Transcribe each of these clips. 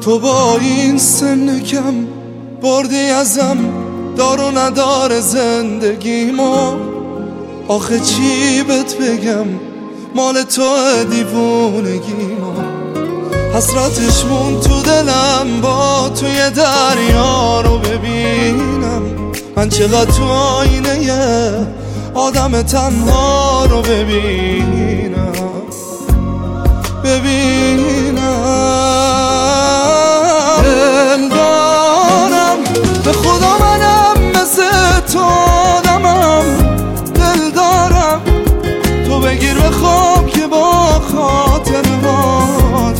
تو با این سن کم بردی ازم دار و ندار زندگیمو. آخه چی بهت بگم مال تو دیوونگیمو. حسرتش مون تو دلم با توی دریا رو ببینم. من چقدر تو آینه آدم تنها رو ببینم. دل دارم به خدا منم مثل تو آدمم. دل دارم تو بگیر به خواب که با خاطرهات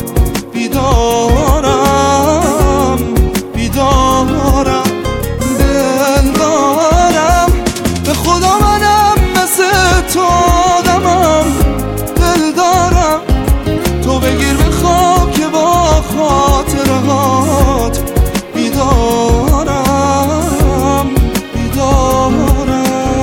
بیدارم بیدارم. دل دارم به خدا منم مثل تو آدمم. دل دارم تو بگیر به خواب که با خاطرهات بیدارم بیدارم.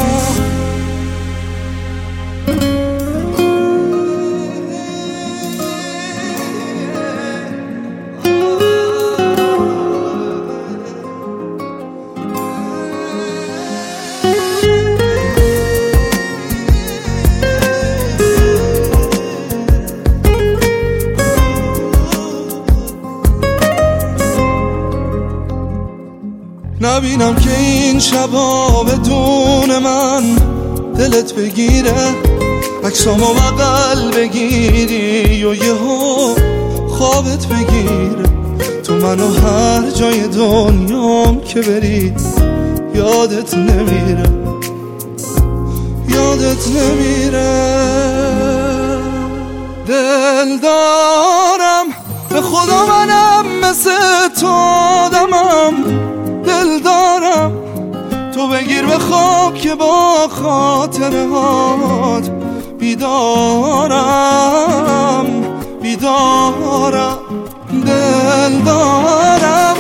نبینم که این شبا بدون من دلت بگیره. عکسامو بغل بگیری و یهو خوابت بگیره. تو منو هر جای دنیام که بری یادت نمیره یادت نمیره. دل دارم به خدا منم مثل تو آدمم. دل دارم تو بگیر به خواب که با خاطرهات بیدارم بیدارم. دل دارم